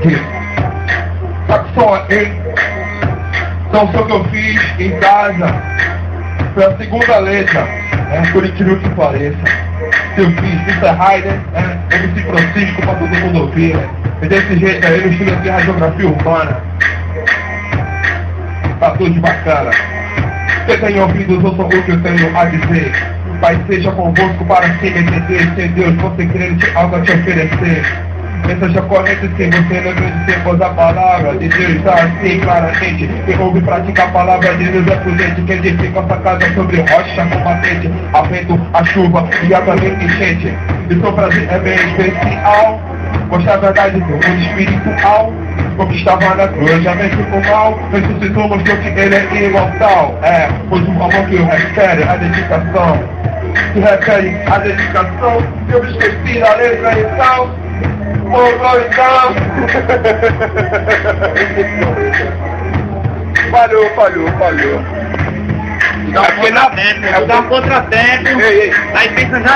Sabe só, hein? Então foi o que eu fiz em casa. Foi a segunda letra, por incrível que pareça. Eu fiz Mr. Hyder, MC Francisco pra todo mundo ouvir, E desse jeito aí, no estilo de radiografia urbana. Tá tudo bacana. Você tem ouvidos, eu sou o que eu tenho a dizer. Pai seja convosco para se entender. Sem Deus, você querendo algo a te oferecer. Seja correto se você lembra de ser, pois a palavra de Deus está assim claramente. Quem ouve e pratica a palavra de Deus é prudente. Quem edifica essa casa sobre rocha combatente, a vento, a chuva e a também enchente. E seu prazer é bem especial. Mostrar a verdade do mundo espiritual. Conquistava na cruz, já vence com mal. Ressuscitou, mostrou que ele é imortal. Pois o amor que eu refere a dedicação. Que refere a dedicação. Eu me esqueci da letra e tal. Então. Falhou. Dá um contratempo. Aí pensa já